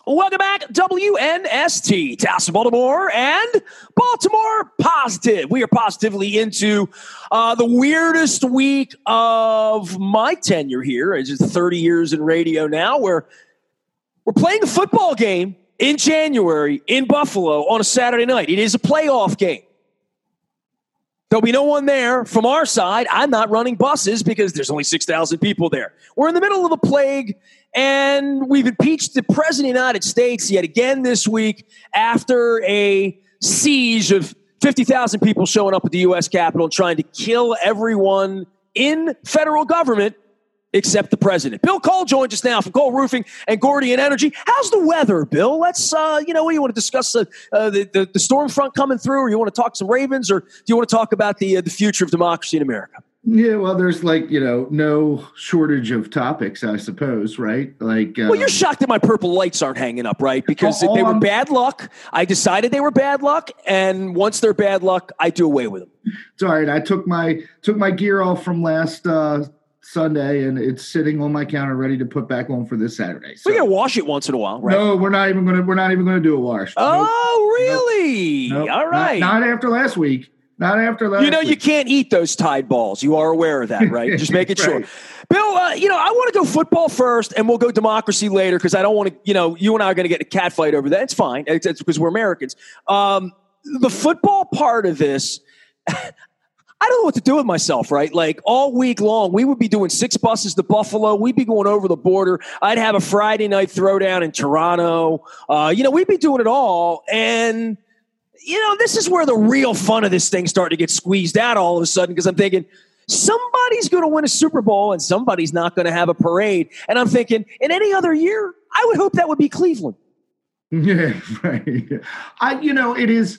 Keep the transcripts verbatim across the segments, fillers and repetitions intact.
Welcome back, W N S T, Taos, Baltimore, and Baltimore Positive. We are positively into uh, the weirdest week of my tenure here. It's just thirty years in radio now, where we're playing a football game in January in Buffalo on a Saturday night. It is a playoff game. There'll be no one there from our side. I'm not running buses because there's only six thousand people there. We're in the middle of a plague, and we've impeached the President of the United States yet again this week after a siege of fifty thousand people showing up at the U S Capitol and trying to kill everyone in federal government except the president. Bill Cole joins us now from Cole Roofing and Gordian Energy. How's the weather, Bill? Let's, uh, you know, what do you want to discuss uh, uh, the, the the storm front coming through, or you want to talk some Ravens, or do you want to talk about the uh, the future of democracy in America? Yeah, well, there's like, you know, no shortage of topics, I suppose, right? Like, um, well, you're shocked that my purple lights aren't hanging up, right? Because oh, they were um, bad luck. I decided they were bad luck, and once they're bad luck, I do away with them. It's all right. I took my took my gear off from last uh, Sunday, and it's sitting on my counter, ready to put back on for this Saturday. So we gotta wash it once in a while, right? No, we're not even gonna. We're not even gonna do a wash. Oh, nope. Really? Nope. All right. Not, not after last week. Not after last. You know, week. You can't eat those Tide balls. You are aware of that, right? Just making right. sure. Bill, uh, you know, I want to go football first, and we'll go democracy later because I don't want to. You know, you and I are going to get a cat fight over that. It's fine. It's, it's because we're Americans. Um, the football part of this. I don't know what to do with myself, right? Like all week long, we would be doing six buses to Buffalo. We'd be going over the border. I'd have a Friday night throwdown in Toronto. Uh, you know, we'd be doing it all. And, you know, this is where the real fun of this thing started to get squeezed out all of a sudden, because I'm thinking somebody's going to win a Super Bowl and somebody's not going to have a parade. And I'm thinking in any other year, I would hope that would be Cleveland. Yeah, right. I, you know, it is,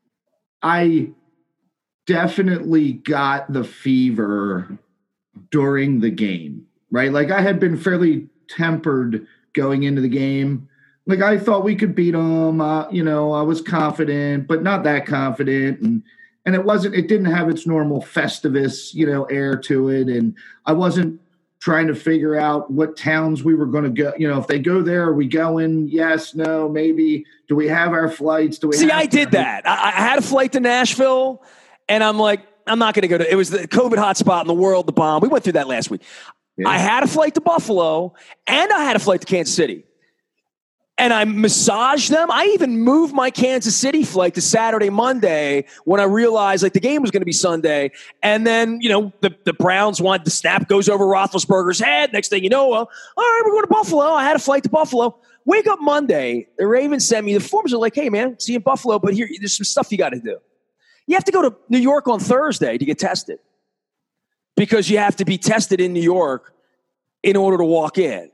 I, definitely got the fever during the game, right? Like I had been fairly tempered going into the game. Like I thought we could beat them. Uh, you know, I was confident, but not that confident. And, and it wasn't, it didn't have its normal Festivus, you know, air to it. And I wasn't trying to figure out what towns we were going to go. You know, if they go there, are we going? Yes, no, maybe. Do we have our flights? Do we See, have I did that. I, I had a flight to Nashville. And I'm like, I'm not going to go to – it was the COVID hotspot in the world, the bomb. We went through that last week. Yeah. I had a flight to Buffalo, and I had a flight to Kansas City. And I massaged them. I even moved my Kansas City flight to Saturday, Monday when I realized, like, the game was going to be Sunday. And then, you know, the, the Browns want – the snap goes over Roethlisberger's head. Next thing you know, uh, all right, we're going to Buffalo. I had a flight to Buffalo. Wake up Monday. The Ravens sent me – the forms are like, hey, man, see you in Buffalo, but here, there's some stuff you got to do. You have to go to New York on Thursday to get tested because you have to be tested in New York in order to walk in.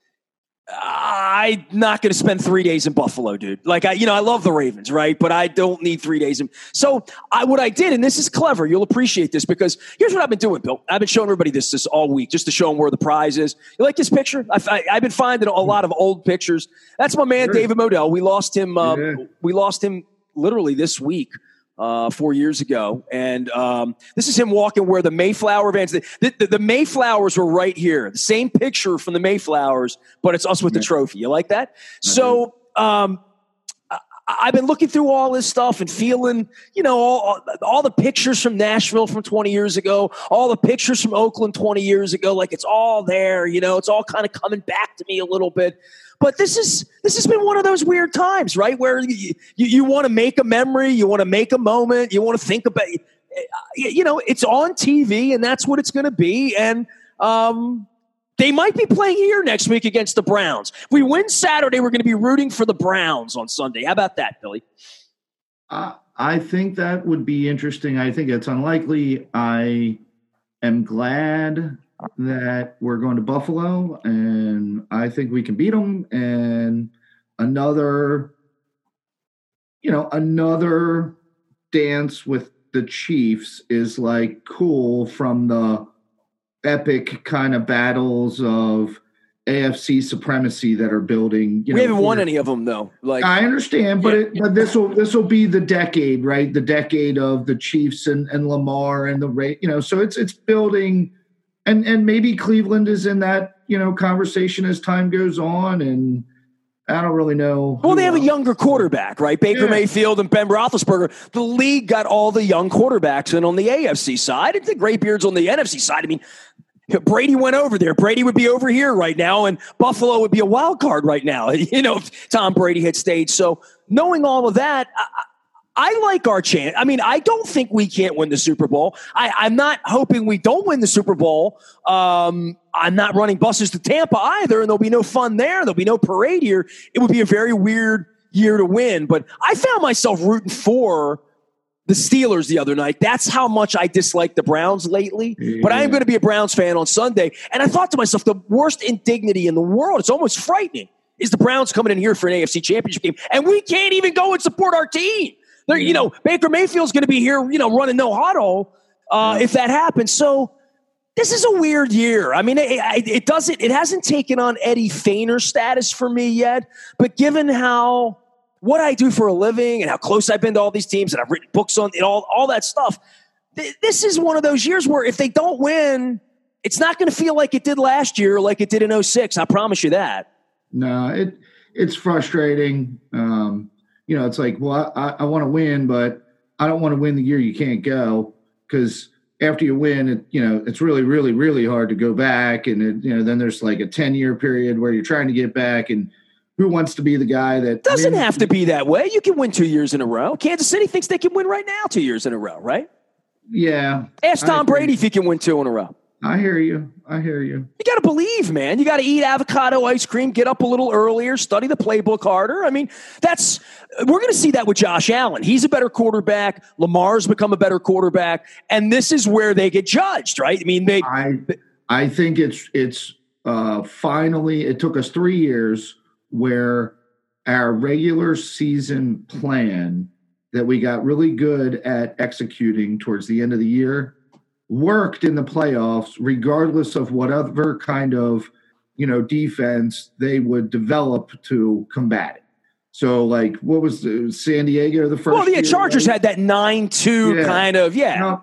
I'm not going to spend three days in Buffalo, dude. Like, I, you know, I love the Ravens, right? But I don't need three days. In, so I, what I did, and this is clever, you'll appreciate this, because here's what I've been doing, Bill. I've been showing everybody this, this all week just to show them where the prize is. You like this picture? I've, I, I've been finding a lot of old pictures. That's my man, sure. David Modell. We lost him. Um, yeah. We lost him literally this week. Uh, four years ago. And um, this is him walking where the Mayflower vans, the, the, the Mayflowers were right here. The same picture from the Mayflowers, but it's us with the trophy. You like that? Mm-hmm. So um, I, I've been looking through all this stuff and feeling, you know, all, all the pictures from Nashville from twenty years ago, all the pictures from Oakland twenty years ago. Like it's all there, you know, it's all kind of coming back to me a little bit. But this is this has been one of those weird times, right, where you, you, you want to make a memory, you want to make a moment, you want to think about, you know, it's on T V, and that's what it's going to be. And um, they might be playing here next week against the Browns. If we win Saturday, we're going to be rooting for the Browns on Sunday. How about that, Billy? Uh, I think that would be interesting. I think it's unlikely. I am glad that we're going to Buffalo, and I think we can beat them. And another, you know, another dance with the Chiefs is like cool from the epic kind of battles of A F C supremacy that are building. You we know, haven't won any of them though. Like I understand, but, yeah, it, but this will this will be the decade, right? The decade of the Chiefs and, and Lamar and the rate, you know. So it's it's building. And and maybe Cleveland is in that, you know, conversation as time goes on. And I don't really know. Well, they have else. a younger quarterback, right? Baker yeah. Mayfield and Ben Roethlisberger. The league got all the young quarterbacks in on the A F C side. And the Graybeard's on the N F C side. I mean, Brady went over there. Brady would be over here right now, and Buffalo would be a wild card right now, you know, if Tom Brady had stayed. So knowing all of that, I, I like our chance. I mean, I don't think we can't win the Super Bowl. I, I'm not hoping we don't win the Super Bowl. Um, I'm not running buses to Tampa either, and there'll be no fun there. There'll be no parade here. It would be a very weird year to win. But I found myself rooting for the Steelers the other night. That's how much I dislike the Browns lately. Yeah. But I am going to be a Browns fan on Sunday. And I thought to myself, the worst indignity in the world, it's almost frightening, is the Browns coming in here for an A F C championship game. And we can't even go and support our team. They're, yeah. You know, Baker Mayfield's going to be here, you know, running no huddle uh, yeah. if that happens. So this is a weird year. I mean, it, it, it doesn't, it hasn't taken on Eddie Feigner status for me yet. But given how, what I do for a living and how close I've been to all these teams and I've written books on it, all, all that stuff, th- this is one of those years where if they don't win, it's not going to feel like it did last year, like it did in oh six. I promise you that. No, it it's frustrating. Um, you know, it's like, well, I, I want to win, but I don't want to win the year you can't go, because after you win, it, you know, it's really, really, really hard to go back. And, it, you know, then there's like a ten-year period where you're trying to get back, and who wants to be the guy that doesn't wins? have to be that way. You can win two years in a row. Kansas City thinks they can win right now two years in a row, right? Yeah. Ask Tom Brady if he can win two in a row. I hear you. I hear you. You got to believe, man. You got to eat avocado ice cream, get up a little earlier, study the playbook harder. I mean, that's we're going to see that with Josh Allen. He's a better quarterback. Lamar's become a better quarterback, and this is where they get judged, right? I mean, they. I I think it's it's uh, finally. It took us three years where our regular season plan that we got really good at executing towards the end of the year worked in the playoffs, regardless of whatever kind of, you know, defense they would develop to combat it. So, like, what was the San Diego the first? Well, yeah, year, Chargers right? had that nine two yeah. kind of, yeah. You know,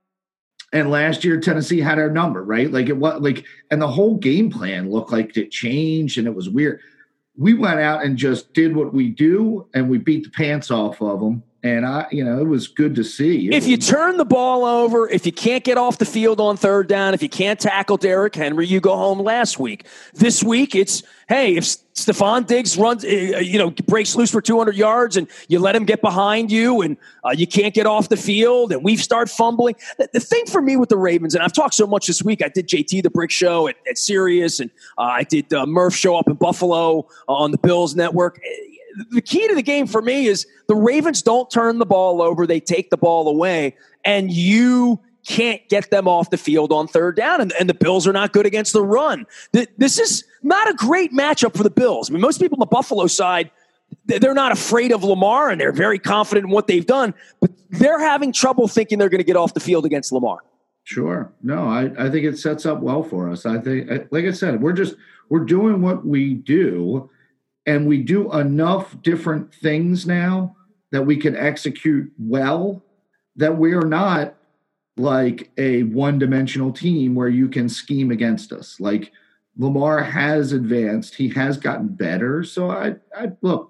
and last year, Tennessee had our number, right? Like it was like, and the whole game plan looked like it changed, and it was weird. We went out and just did what we do, and we beat the pants off of them. And I, you know, it was good to see. It if was, you turn the ball over, if you can't get off the field on third down, if you can't tackle Derrick Henry, you go home last week. This week, it's, hey, if Stephon Diggs runs, you know, breaks loose for two hundred yards and you let him get behind you and uh, you can't get off the field and we start fumbling. The, the thing for me with the Ravens, and I've talked so much this week, I did J T the Brick Show at, at Sirius, and uh, I did uh, Murph Show up in Buffalo uh, on the Bills Network. The key to the game for me is the Ravens don't turn the ball over. They take the ball away, and you can't get them off the field on third down, and, and the Bills are not good against the run. This is not a great matchup for the Bills. I mean, most people on the Buffalo side, they're not afraid of Lamar, and they're very confident in what they've done, but they're having trouble thinking they're going to get off the field against Lamar. Sure. No, I, I think it sets up well for us. I think, like I said, we're just we're doing what we do. And we do enough different things now that we can execute well, that we are not like a one-dimensional team where you can scheme against us. Like Lamar has advanced. He has gotten better. So I, I look,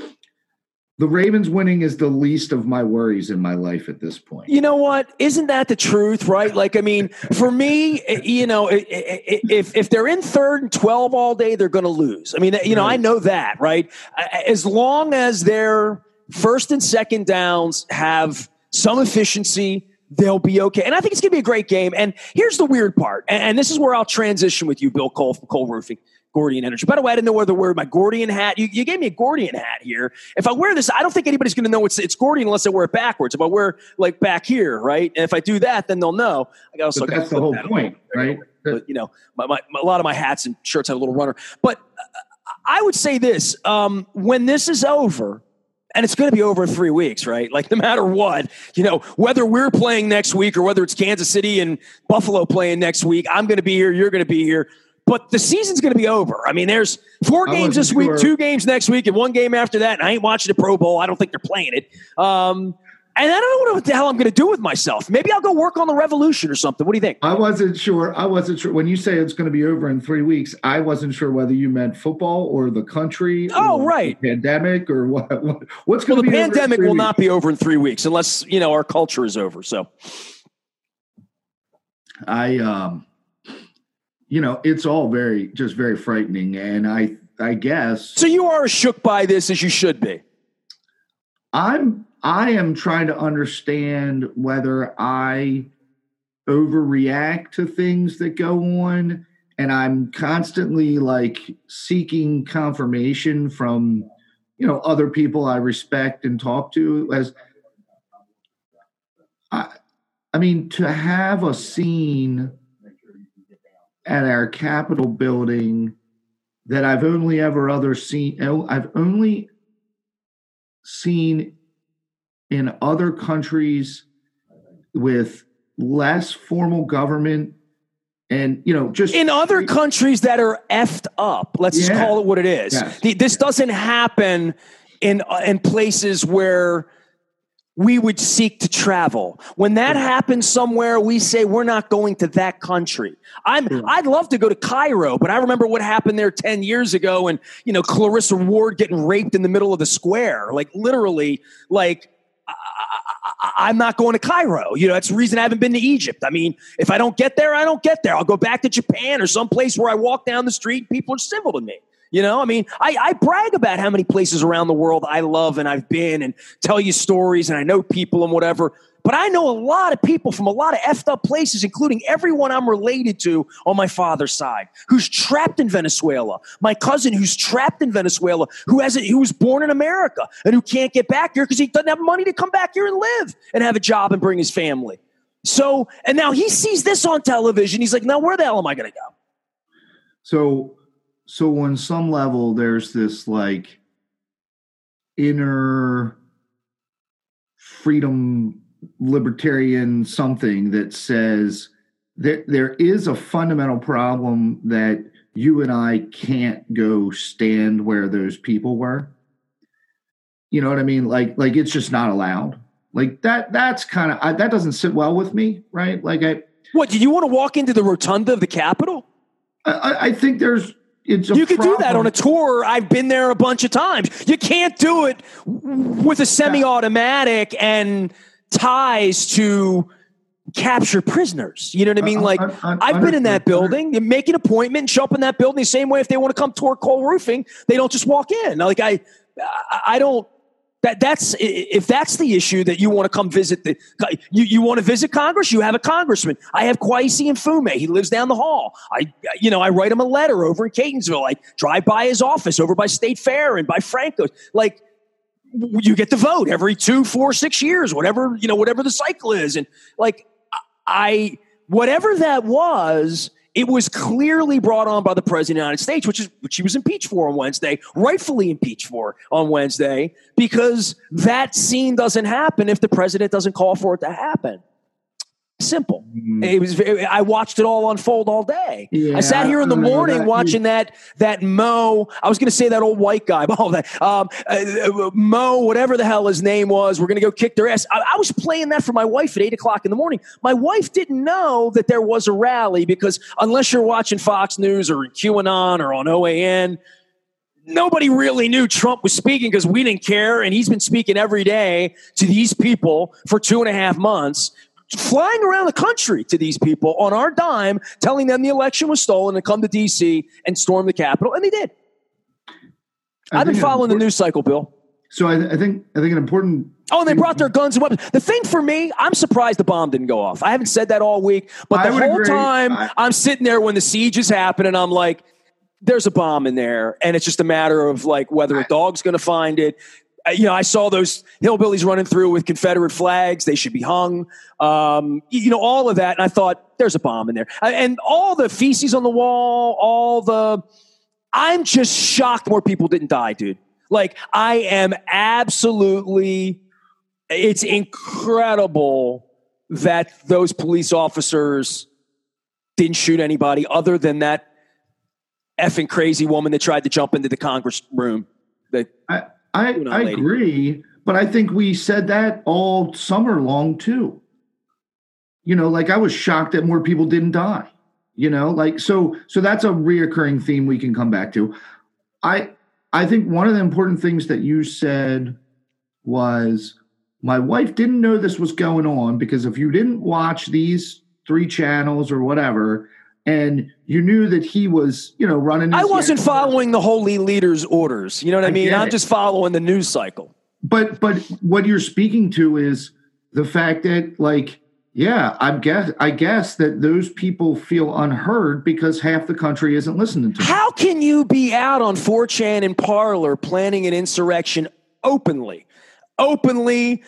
the Ravens winning is the least of my worries in my life at this point. You know what? Isn't that the truth, right? Like, I mean, for me, you know, if if they're in third and twelve all day, they're going to lose. I mean, you know, I know that, right? As long as their first and second downs have some efficiency, they'll be okay. And I think it's going to be a great game. And here's the weird part, and this is where I'll transition with you, Bill Cole from Cole Roofing. Gordian Energy. By the way, I didn't know whether to wear my Gordian hat. You, you gave me a Gordian hat here. If I wear this, I don't think anybody's going to know it's it's Gordian unless I wear it backwards. If I wear like back here, right? And if I do that, then they'll know. I got also but that's the whole point, right? But, you know, my, my, a lot of my hats and shirts have a little runner. But uh, I would say this: um, when this is over, and it's going to be over in three weeks, right? Like no matter what, you know, whether we're playing next week or whether it's Kansas City and Buffalo playing next week, I'm going to be here. You're going to be here. But the season's going to be over. I mean, there's four games this week, sure. two games next week, and one game after that. And I ain't watching the Pro Bowl. I don't think they're playing it. Um, And I don't know what the hell I'm going to do with myself. Maybe I'll go work on the revolution or something. What do you think? I wasn't sure. I wasn't sure. When you say it's going to be over in three weeks, I wasn't sure whether you meant football or the country. Oh, or right. The pandemic or what? what what's going well, to be the over pandemic will weeks? not be over in three weeks unless, you know, our culture is over. So I, um, you know, it's all very, just very frightening. And I, I guess. So you are as shook by this as you should be. I'm, I am trying to understand whether I overreact to things that go on, and I'm constantly like seeking confirmation from, you know, other people I respect and talk to. As I, I mean, to have a scene at our Capitol building that I've only ever other seen, I've only seen in other countries with less formal government and, you know, just in other countries that are effed up. Let's yeah. just call it what it is. Yes. The, this doesn't happen in, uh, in places where we would seek to travel. When that yeah. happens somewhere, we say we're not going to that country. I'm, yeah. I'd love to go to Cairo, but I remember what happened there ten years ago and, you know, Clarissa Ward getting raped in the middle of the square. Like literally, like, I, I'm not going to Cairo. You know, that's the reason I haven't been to Egypt. I mean, if I don't get there, I don't get there. I'll go back to Japan or some place where I walk down the street and people are civil to me. You know, I mean, I, I brag about how many places around the world I love and I've been and tell you stories and I know people and whatever. But I know a lot of people from a lot of effed up places, including everyone I'm related to on my father's side, who's trapped in Venezuela. My cousin who's trapped in Venezuela, who hasn't, who was born in America and who can't get back here because he doesn't have money to come back here and live and have a job and bring his family. So, and now he sees this on television. He's like, now where the hell am I going to go? So, so on some level, there's this like inner freedom libertarian something that says that there is a fundamental problem that you and I can't go stand where those people were. You know what I mean? Like, like it's just not allowed. Like that, that's kind of, that doesn't sit well with me. Right. Like I, what, did you want to walk into the rotunda of the Capitol? I, I think there's, It's a you could problem. do that on a tour. I've been there a bunch of times. You can't do it with a semi-automatic and ties to capture prisoners. You know what I mean? Like, I, I, I, I've been in that building. You make an appointment and show up in that building the same way if they want to come tour Cole Roofing, they don't just walk in. Like, I, I don't. That that's if that's the issue that you want to come visit the you, you want to visit Congress, you have a congressman. I have Kwesi Mfume. He lives down the hall. I you know I write him a letter over in Catonsville. I drive by his office over by State Fair and by Franco's. Like you get to vote every two, four, six years, whatever you know, whatever the cycle is. And like I whatever that was. It was clearly brought on by the President of the United States, which is which he was impeached for on Wednesday, rightfully impeached for on Wednesday, because that scene doesn't happen if the president doesn't call for it to happen. Simple. Mm. It was. It, I watched it all unfold all day. Yeah, I sat here in the morning that. watching that that Mo. I was going to say that old white guy, but all that um, uh, Mo, whatever the hell his name was. We're going to go kick their ass. I, I was playing that for my wife at eight o'clock in the morning. My wife didn't know that there was a rally because unless you're watching Fox News or QAnon or on O A N. Nobody really knew Trump was speaking because we didn't care, and he's been speaking every day to these people for two and a half months. Flying around the country to these people on our dime, telling them the election was stolen and come to D C and storm the Capitol, and they did. I I've been following the news cycle, Bill. So I, I think I think an important. Oh, and they brought their guns and weapons. The thing for me, I'm surprised the bomb didn't go off. I haven't said that all week, but the whole agree. time I, I'm sitting there when the siege is happening, I'm like, "There's a bomb in there," and it's just a matter of like whether a dog's going to find it. You know, I saw those hillbillies running through with Confederate flags. They should be hung. Um, you know, all of that. And I thought, there's a bomb in there. And all the feces on the wall, all the... I'm just shocked more people didn't die, dude. Like, I am absolutely... It's incredible that those police officers didn't shoot anybody other than that effing crazy woman that tried to jump into the Congress room. That... I, I, I agree, but I think we said that all summer long too. You know, like I was shocked that more people didn't die. You know, like so. So that's a reoccurring theme we can come back to. I I think one of the important things that you said was my wife didn't know this was going on because if you didn't watch these three channels or whatever, and you knew that he was, you know, running. I wasn't following the holy leader's orders. You know what I, I mean? I'm it. just following the news cycle. But but what you're speaking to is the fact that, like, yeah, I guess I guess that those people feel unheard because half the country isn't listening to them. How can you be out on four chan and Parler planning an insurrection openly, openly,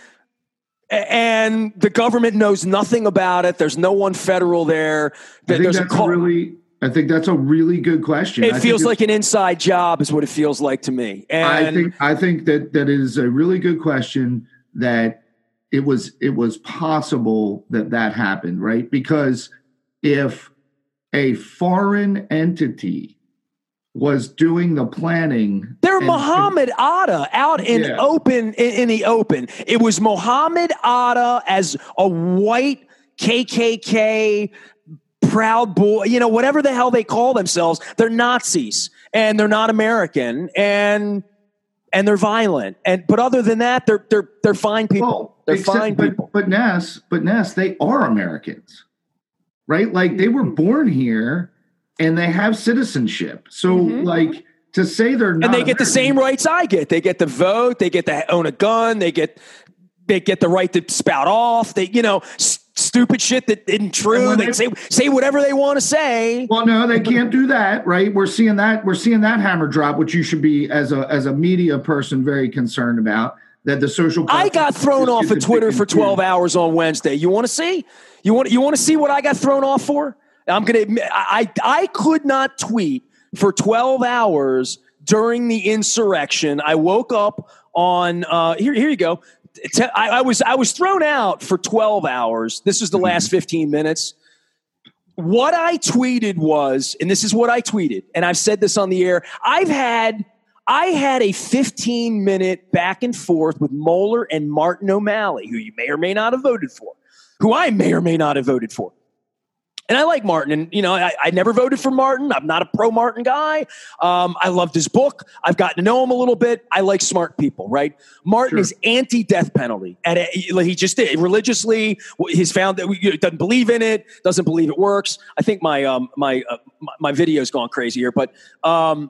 and the government knows nothing about it? There's no one federal there. I think There's that's a call- a really. I think that's a really good question. It I feels like an inside job is what it feels like to me. And I think I think that that is a really good question. That it was it was possible that that happened, right? Because if a foreign entity was doing the planning, they're and, Muhammad Atta out in yeah. open in, in the open. It was Muhammad Atta as a white K K K. Proud Boy, you know, whatever the hell they call themselves, they're Nazis and they're not American and and they're violent. And but other than that, they're they're they're fine people. Well, they're except, fine but, people. But Ness, but Ness, they are Americans, right? Like they were born here and they have citizenship. So mm-hmm. like to say they're not, and they get American, the same rights I get. They get to vote. They get to own a gun. They get they get the right to spout off. They you know. St- Stupid shit that isn't true. They, they say say whatever they want to say. Well, no, they can't do that, right? We're seeing that. We're seeing that hammer drop, which you should be, as a as a media person, very concerned about. That the social. I got thrown off of Twitter for twelve hours on Wednesday. You want to see? You want you want to see what I got thrown off for? I'm gonna. I I could not tweet for twelve hours during the insurrection. I woke up on uh, here. Here you go. I, I was I was thrown out for twelve hours. This was the last fifteen minutes. What I tweeted was, and this is what I tweeted, and I've said this on the air. I've had I had a fifteen minute back and forth with Moeller and Martin O'Malley, who you may or may not have voted for, who I may or may not have voted for. And I like Martin, and you know, I, I never voted for Martin. I'm not a pro Martin guy. Um, I loved his book. I've gotten to know him a little bit. I like smart people, right? Martin sure. is anti-death penalty, and he just did religiously. He's found that he doesn't believe in it, doesn't believe it works. I think my um, my uh, my video's gone crazy here, but um,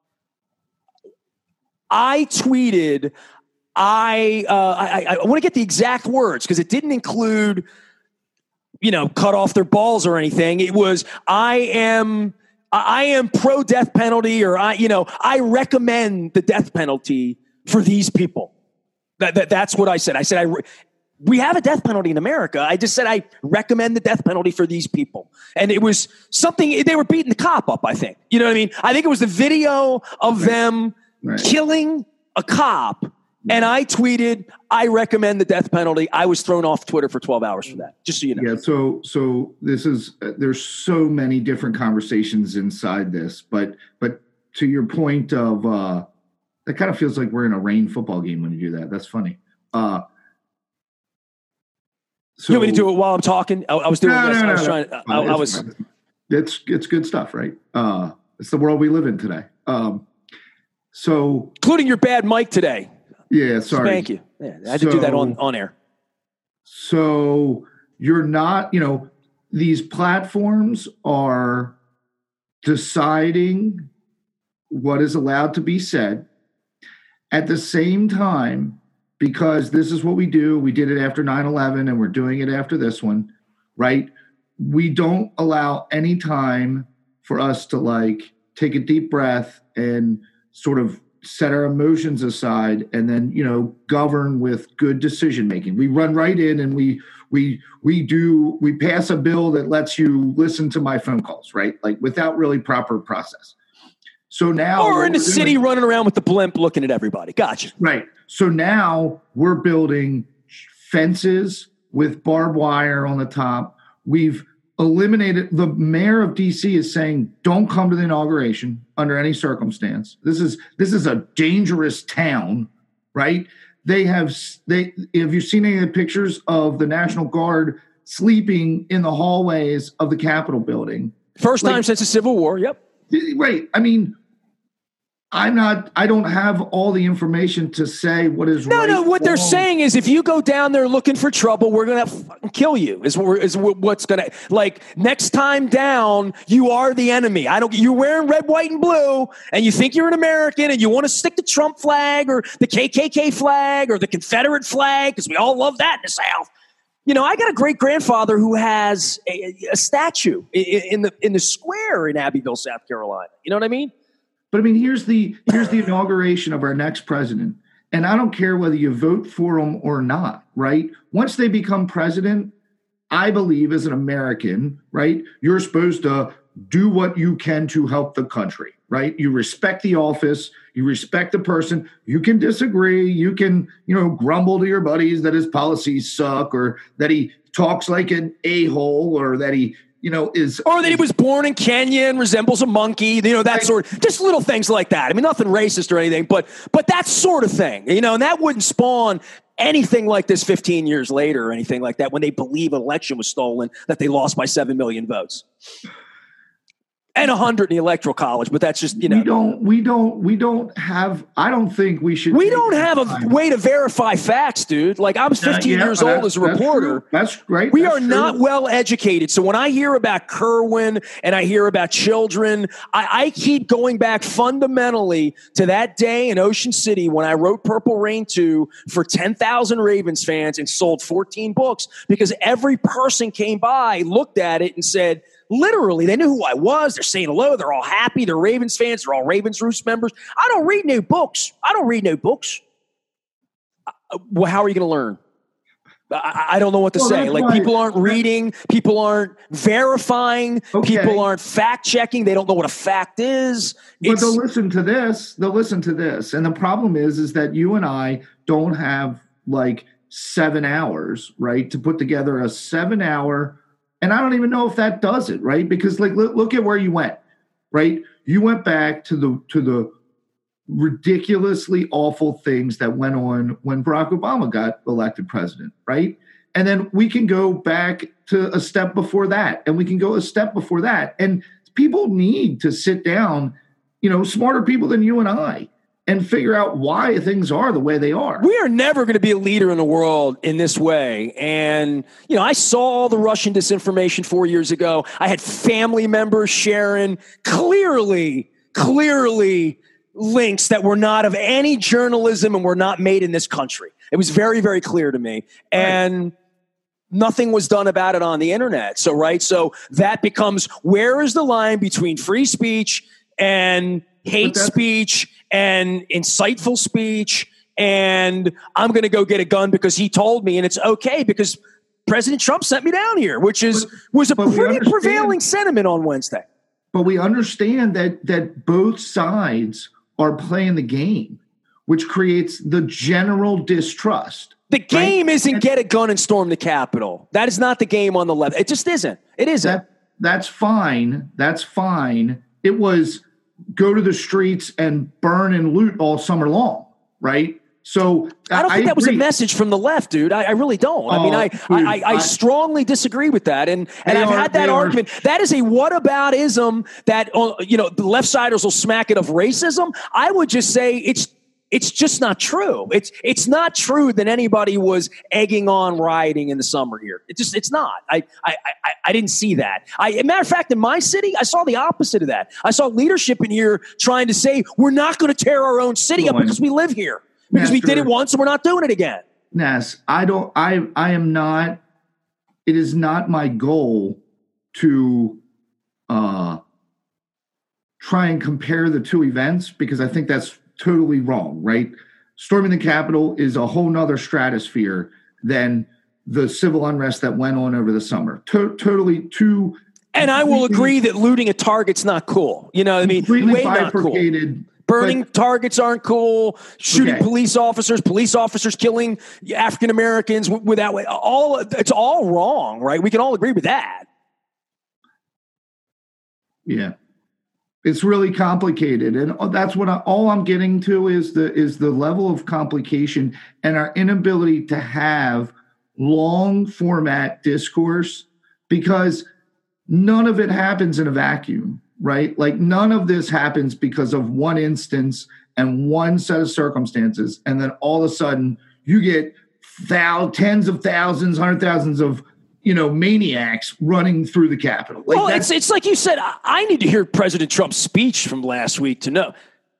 I tweeted. I uh, I, I want to get the exact words because it didn't include. You know, cut off their balls or anything. It was, I am, I am pro death penalty, or I, you know, I recommend the death penalty for these people. That, that that's what I said. I said, I, re- we have a death penalty in America. I just said, I recommend the death penalty for these people. And it was something, they were beating the cop up, I think. You know what I mean? I think it was the video of right. them right. killing a cop. And I tweeted, I recommend the death penalty. I was thrown off Twitter for twelve hours for that, just so you know. Yeah, so so this is, uh, there's so many different conversations inside this. But but to your point of, uh, that kind of feels like we're in a rain football game when you do that. That's funny. Uh, so, you want me to do it while I'm talking? I, I was doing no, this. No, no, I was no, trying. no. I, I was. It's, it's good stuff, right? Uh, it's the world we live in today. Um, so. Including your bad mic today. Yeah, sorry. Thank you. Yeah, I had so, to do that on, on air. So you're not, you know, these platforms are deciding what is allowed to be said. At the same time, because this is what we do, we did it after nine eleven and we're doing it after this one, right? We don't allow any time for us to like take a deep breath and sort of set our emotions aside and then, you know, govern with good decision making. We run right in and we we we do we pass a bill that lets you listen to my phone calls, right? Like without really proper process. So now or in the city doing, running around with the blimp looking at everybody. Gotcha. Right. So now we're building fences with barbed wire on the top. We've eliminated, the mayor of D C is saying, don't come to the inauguration under any circumstance. This is this is a dangerous town, right? they have they. Have you seen any of the pictures of the National Guard sleeping in the hallways of the Capitol building? First like, time since the Civil War. Yep. Right. I mean, I'm not, I don't have all the information to say what is no, right. No, no. What wrong. they're saying is if you go down there looking for trouble, we're going to kill you is, is what's going to, like next time down, you are the enemy. I don't, you're wearing red, white, and blue and you think you're an American and you want to stick the Trump flag or the K K K flag or the Confederate flag because we all love that in the South. You know, I got a great grandfather who has a, a statue in, in the in the square in Abbeville, South Carolina. You know what I mean? But I mean, here's the here's the inauguration of our next president, and I don't care whether you vote for him or not. Right? Once they become president, I believe as an American, right, you're supposed to do what you can to help the country. Right? You respect the office. You respect the person. You can disagree. You can, you know, grumble to your buddies that his policies suck or that he talks like an a-hole or that he, you know, is. Or that he was born in Kenya and resembles a monkey, you know, that right. sort of, just little things like that. I mean, nothing racist or anything, but, but that sort of thing, you know, and that wouldn't spawn anything like this fifteen years later or anything like that when they believe an election was stolen, that they lost by seven million votes. And a hundred in the electoral college, but that's just, you know. We don't, we don't, we don't have, I don't think we should. We don't have a time. way to verify facts, dude. Like I was fifteen uh, yeah, years old as a reporter. That's, that's great. We that's are true. not well educated. So when I hear about Kerwin and I hear about children, I, I keep going back fundamentally to that day in Ocean City when I wrote Purple Rain two for ten thousand Ravens fans and sold fourteen books because every person came by, looked at it and said, literally, they knew who I was. They're saying hello. They're all happy. They're Ravens fans. They're all Ravens Roost members. I don't read new books. I don't read new books. Uh, well, how are you going to learn? I, I don't know what to well, say. Like right. people aren't reading. People aren't verifying. Okay. People aren't fact checking. They don't know what a fact is. But it's, they'll listen to this. They'll listen to this. And the problem is, is that you and I don't have like seven hours, right, to put together a seven hour. And I don't even know if that does it, right? Because like, look, look at where you went, right? You went back to the to the ridiculously awful things that went on when Barack Obama got elected president, right? And then we can go back to a step before that, and we can go a step before that. And people need to sit down, you know, smarter people than you and I, and figure out why things are the way they are. We are never going to be a leader in the world in this way. And, you know, I saw all the Russian disinformation four years ago. I had family members sharing clearly, clearly links that were not of any journalism and were not made in this country. It was very, very clear to me. And right. nothing was done about it on the internet. So, right. So that becomes, where is the line between free speech and hate speech and insightful speech, and I'm going to go get a gun because he told me, and it's okay because President Trump sent me down here, which is but, was a pretty prevailing sentiment on Wednesday. But we understand that that both sides are playing the game, which creates the general distrust. The game right? isn't get a gun and storm the Capitol. That is not the game on the left. It just isn't. It isn't. That, that's fine. That's fine. It was go to the streets and burn and loot all summer long, right? So I don't think I that agree. was a message from the left, dude. I, I really don't. I mean, I, dude, I, I, I strongly disagree with that. And, and I've are, had that argument. Are. That is a whataboutism that, uh, you know, the left-siders will smack it of racism. I would just say it's it's just not true. It's it's not true that anybody was egging on rioting in the summer here. It just it's not. I I I, I didn't see that. I, matter of fact, in my city, I saw the opposite of that. I saw leadership in here trying to say we're not going to tear our own city up because we live here. Because Master, we did it once and we're not doing it again. Ness, I don't I I am not it is not my goal to uh try and compare the two events because I think that's totally wrong, right? Storming the Capitol is a whole nother stratosphere than the civil unrest that went on over the summer. To- totally two. And I will agree that looting a Target's not cool. You know what I mean? Way not cool. Burning but, targets aren't cool. Shooting okay. police officers, police officers killing African Americans without all. It's all wrong, right? We can all agree with that. Yeah. It's really complicated, and that's what I, all I'm getting to is the is the level of complication and our inability to have long format discourse, because none of it happens in a vacuum, right? Like none of this happens because of one instance and one set of circumstances, and then all of a sudden you get thou- tens of thousands, hundred thousands of you know, maniacs running through the Capitol. Like well, it's it's like you said, I, I need to hear President Trump's speech from last week to know.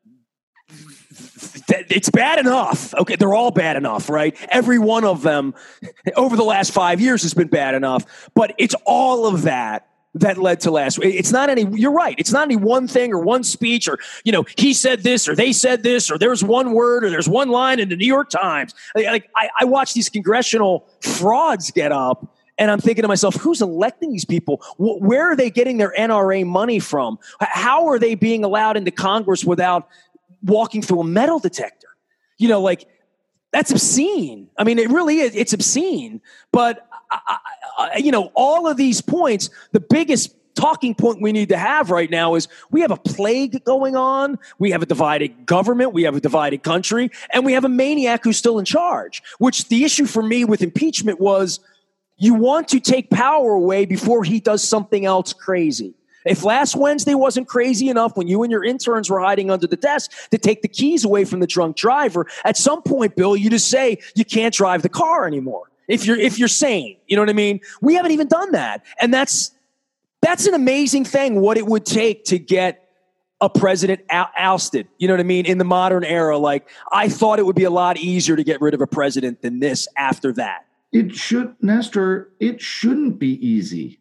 It's bad enough. Okay, they're all bad enough, right? Every one of them over the last five years has been bad enough. But it's all of that that led to last week. It's not any, you're right. It's not any one thing or one speech or, you know, he said this or they said this or there's one word or there's one line in the New York Times. Like I, I watch these congressional frauds get up. And I'm thinking to myself, who's electing these people? Where are they getting their N R A money from? How are they being allowed into Congress without walking through a metal detector? You know, like, that's obscene. I mean, it really is. It's obscene. But, I, I, you know, all of these points, the biggest talking point we need to have right now is we have a plague going on. We have a divided government. We have a divided country. And we have a maniac who's still in charge, which the issue for me with impeachment was, you want to take power away before he does something else crazy. If last Wednesday wasn't crazy enough when you and your interns were hiding under the desk to take the keys away from the drunk driver, at some point, Bill, you just say you can't drive the car anymore. If you're if you're sane, you know what I mean? We haven't even done that. And that's that's an amazing thing, what it would take to get a president ousted, you know what I mean, in the modern era. Like, I thought it would be a lot easier to get rid of a president than this after that. It should, Nestor, it shouldn't be easy,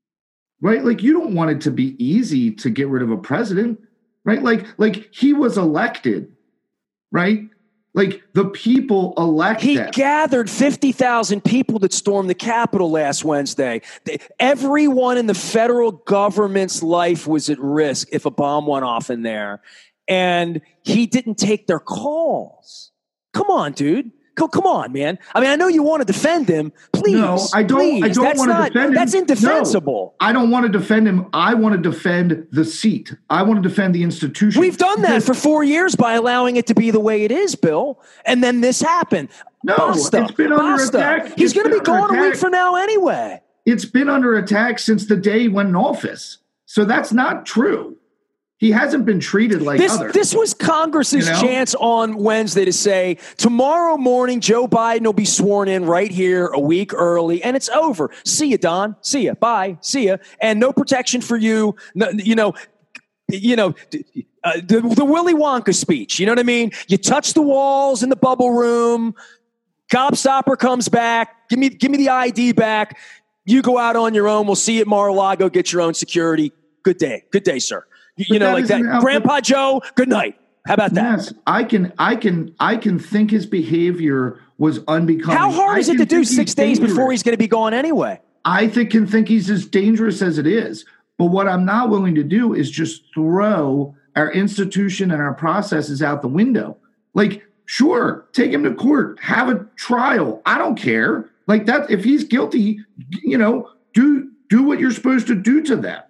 right? Like, you don't want it to be easy to get rid of a president, right? Like, like he was elected, right? Like, the people elect He him. gathered fifty thousand people that stormed the Capitol last Wednesday. Everyone in the federal government's life was at risk if a bomb went off in there. And he didn't take their calls. Come on, dude. Come on, man. I mean, I know you want to defend him. Please. No, I don't. Please. I don't that's want to not, defend him. That's indefensible. No, I don't want to defend him. I want to defend the seat. I want to defend the institution. We've done that for four years by allowing it to be the way it is, Bill. And then this happened. No, Basta. it's been under Basta. attack. He's It's going to be been under gone a week attack. from now anyway. It's been under attack since the day he went in office. So that's not true. He hasn't been treated like this, others. This was Congress's You know? chance on Wednesday to say, tomorrow morning, Joe Biden will be sworn in right here a week early, and it's over. See you, Don. See you. Bye. See you. And no protection for you. No, you know, you know, uh, the, the Willy Wonka speech. You know what I mean? You touch the walls in the bubble room. Gobstopper comes back. Give me, give me the I D back. You go out on your own. We'll see you at Mar-a-Lago. Get your own security. Good day. Good day, sir. You, you know, that like that. how- Grandpa Joe, good night. How about that? Yes, I can, I can, I can think his behavior was unbecoming. How hard I is it can to do think six he's days before dangerous. he's going to be gone anyway? I think can think he's as dangerous as it is. But what I'm not willing to do is just throw our institution and our processes out the window. Like, sure, take him to court, have a trial. I don't care. Like that, if he's guilty, you know, do do what you're supposed to do to them.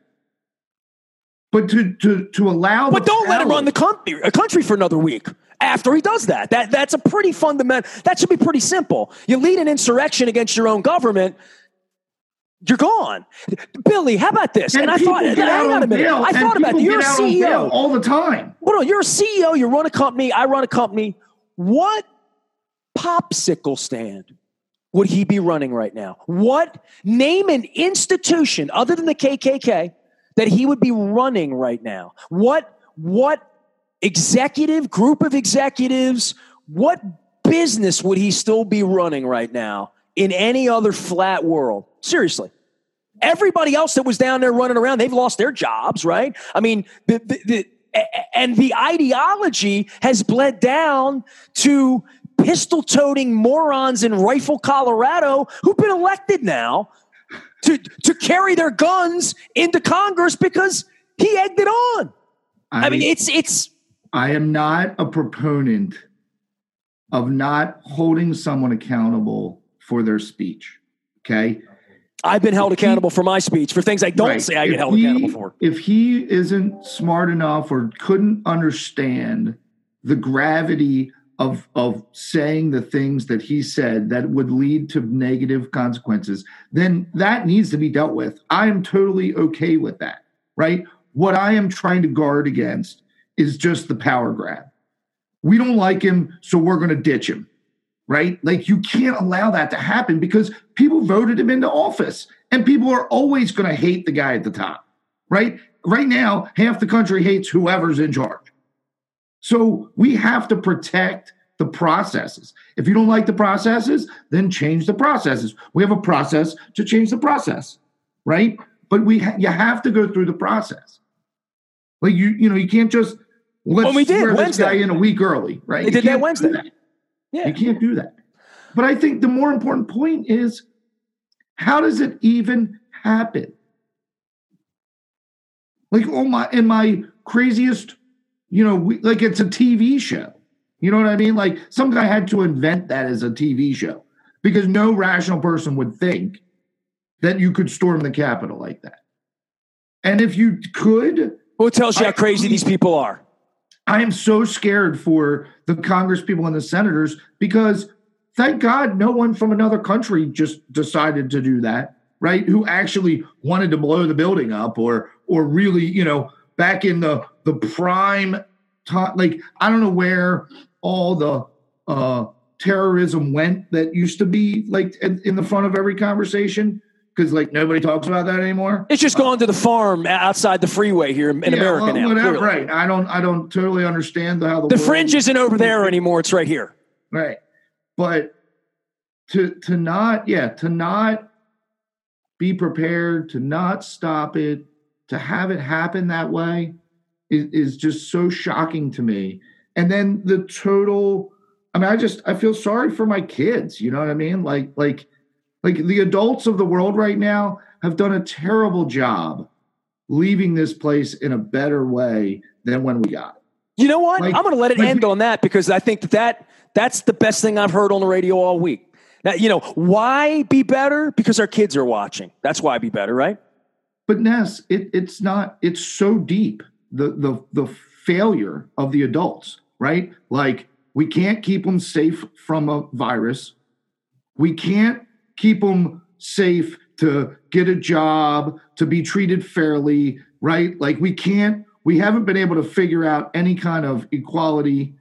But to to to allow, But the don't let him power- run the country, a country for another week after he does that. That that's a pretty fundamental. That should be pretty simple. You lead an insurrection against your own government, you're gone. Billy, how about this? And, And, I people thought, get hang out on on a minute. bail, I and thought about people it. You're get a out on C E O bail all the time. Well, no, you're a C E O. You run a company. I run a company. What popsicle stand would he be running right now? What name an institution other than the K K K that he would be running right now? What what executive group of executives? What business would he still be running right now in any other flat world? Seriously. Everybody else that was down there running around, they've lost their jobs, right? I mean, the, the, the, and the ideology has bled down to pistol-toting morons in Rifle, Colorado, who've been elected now to, to carry their guns into Congress because he egged it on. I, I mean, it's it's. I am not a proponent of not holding someone accountable for their speech. Okay. I've been held accountable for my speech for things I don't right. say I if get held he, accountable for. If he isn't smart enough or couldn't understand the gravity of of saying the things that he said that would lead to negative consequences, then that needs to be dealt with. I am totally okay with that, right? What I am trying to guard against is just the power grab. We don't like him, so we're going to ditch him, right? Like, you can't allow that to happen because people voted him into office, and people are always going to hate the guy at the top, right? Right now, half the country hates whoever's in charge. So we have to protect the processes. If you don't like the processes, then change the processes. We have a process to change the process, right? But we ha- you have to go through the process. Like, you you know, you can't just let's well, we did swear Wednesday. this guy in a week early, right? They You did that can't Wednesday. do that. Yeah. You can't do that. But I think the more important point is, how does it even happen? Like, oh my, in my craziest, you know, we, like it's a T V show. You know what I mean? Like, some guy had to invent that as a T V show because no rational person would think that you could storm the Capitol like that. And if you could, well, it tells you how I, crazy these people are. I am so scared for the Congress people and the senators because, thank God, no one from another country just decided to do that, right? Who actually wanted to blow the building up or or really, you know, back in the the prime time. Like, I don't know where all the uh, terrorism went that used to be like in, in the front of every conversation. Because, like, nobody talks about that anymore. It's just going to the farm outside the freeway here in yeah, America well, now. Whatever, right. I don't I don't totally understand how the The world, fringe isn't over there anymore. It's right here. Right. But to to not, yeah, to not be prepared, to not stop it, to have it happen that way is, is just so shocking to me. And then the total, I mean, I just, I feel sorry for my kids. You know what I mean? Like, like, Like the adults of the world right now have done a terrible job leaving this place in a better way than when we got it. You know what? Like, I'm going to let it like end we, on that because I think that, that that's the best thing I've heard on the radio all week. Now, you know, why be better? Because our kids are watching. That's why be better, right? But Ness, it, it's not, it's so deep. The, the, the failure of the adults, right? Like, we can't keep them safe from a virus. We can't keep them safe to get a job, to be treated fairly, right? Like, we can't, we haven't been able to figure out any kind of equality.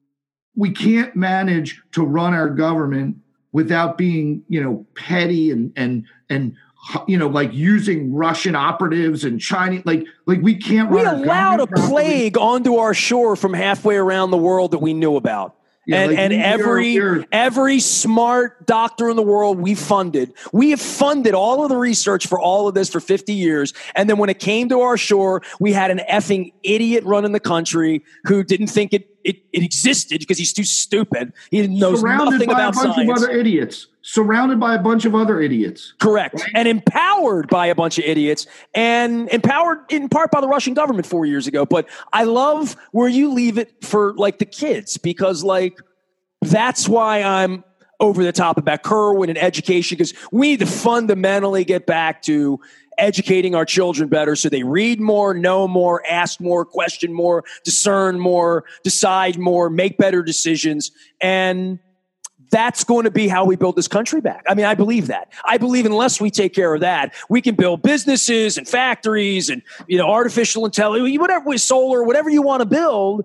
We can't manage to run our government without being, you know, petty and, and, and, you know, like using Russian operatives and Chinese, like, like we can't run We our allowed a government plague properly. onto our shore from halfway around the world that we knew about. Yeah, and like and we- every we're- we're- every smart doctor in the world we funded. We have funded all of the research for all of this for fifty years. And then when it came to our shore, we had an effing idiot running the country who didn't think it it, it existed because he's too stupid. He knows surrounded nothing by about a bunch science. of other idiots. Surrounded by a bunch of other idiots. Correct. And empowered by a bunch of idiots and empowered in part by the Russian government four years ago. But I love where you leave it for like the kids because like that's why I'm over the top about Kerwin and education because we need to fundamentally get back to educating our children better so they read more, know more, ask more, question more, discern more, decide more, make better decisions. And that's going to be how we build this country back. I mean, I believe that. I believe unless we take care of that, we can build businesses and factories and, you know, artificial intelligence, whatever, solar, whatever you want to build.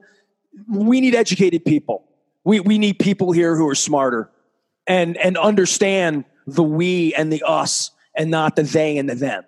We need educated people. We we need people here who are smarter and and understand the we and the us and not the they and the them.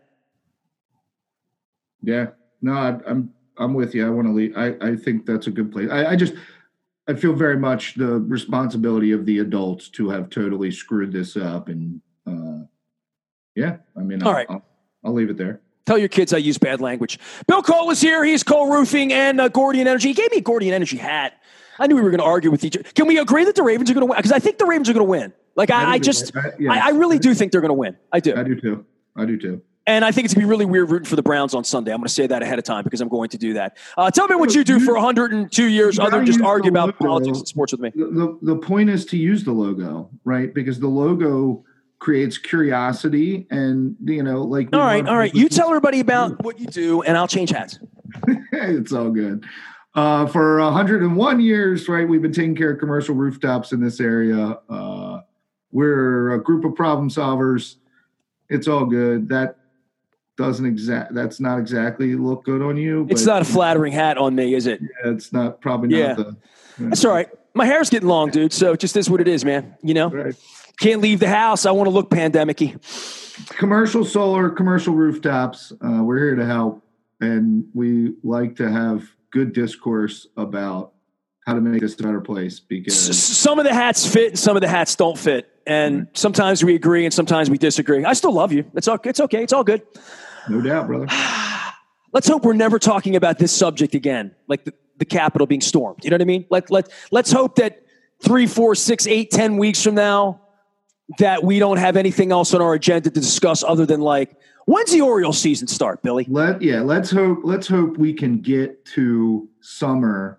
Yeah, no, I, I'm I'm with you. I want to leave. I, I think that's a good place. I, I just I feel very much the responsibility of the adults to have totally screwed this up. And uh, yeah, I mean, All I'll, right. I'll, I'll leave it there. Tell your kids I use bad language. Bill Cole is here. He's Cole Roofing and uh, Gordian Energy. He gave me a Gordian Energy hat. I knew we were going to argue with each other. Can we agree that the Ravens are going to win? Because I think the Ravens are going to win. Like, I, I, I just, I, yeah. I, I really do think they're going to win. I do. I do too. I do too. And I think it's going to be really weird rooting for the Browns on Sunday. I'm going to say that ahead of time because I'm going to do that. Uh, tell me what you do for one hundred two years other than just argue about politics and sports with me. The, the, the point is to use the logo, right? Because the logo creates curiosity, and you know, like all right, all right. You tell everybody about what you do, and I'll change hats. It's all good. Uh, for one hundred one years, right, we've been taking care of commercial rooftops in this area. Uh, we're a group of problem solvers. It's all good. That doesn't exact. That's not exactly look good on you. It's not a flattering hat on me, is it? Yeah, it's not. Probably not. Yeah, the, you know. That's all right. My hair's getting long, dude. So it just is what it is, man. You know, right. Can't leave the house. I want to look pandemic-y. Commercial solar, commercial rooftops. Uh, we're here to help, and we like to have good discourse about how to make this a better place. Because S- some of the hats fit, and some of the hats don't fit, and right. sometimes we agree, and sometimes we disagree. I still love you. It's all. It's okay. It's all good. No doubt, brother. Let's hope we're never talking about this subject again, like the, the Capitol being stormed. You know what I mean? Let let let's hope that three, four, six, eight, ten weeks from now, that we don't have anything else on our agenda to discuss other than like, when's the Orioles season start, Billy? Let yeah, let's hope let's hope we can get to summer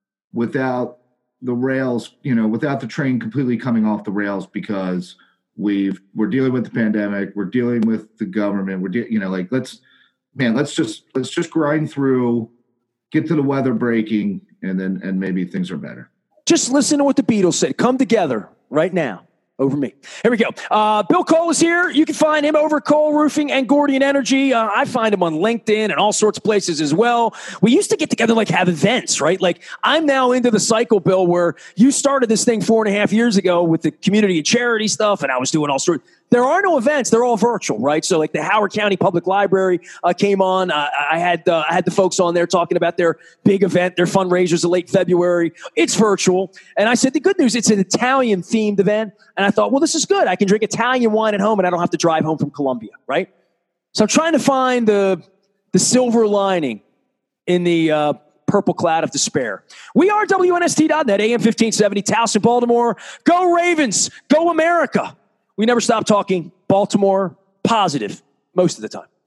without the rails, you know, without the train completely coming off the rails, because we've we're dealing with the pandemic, we're dealing with the government, we're de- you know, like let's man, let's just let's just grind through, get to the weather breaking, and then and maybe things are better. Just listen to what the Beatles said. Come together right now. Over me. Here we go. Uh, Bill Cole is here. You can find him over at Cole Roofing and Gordian Energy. Uh, I find him on LinkedIn and all sorts of places as well. We used to get together and like have events, right? Like I'm now into the cycle, Bill, where you started this thing four and a half years ago with the community and charity stuff, and I was doing all sorts. There are no events; they're all virtual, right? So, like the Howard County Public Library uh, came on. Uh, I had uh, I had the folks on there talking about their big event, their fundraisers in late February. It's virtual, and I said the good news: it's an Italian themed event. And I thought, well, this is good. I can drink Italian wine at home, and I don't have to drive home from Columbia, right? So I'm trying to find the the silver lining in the uh, purple cloud of despair. We are W N S T dot net, A M fifteen seventy, Towson, Baltimore. Go Ravens! Go America! We never stop talking Baltimore positive most of the time.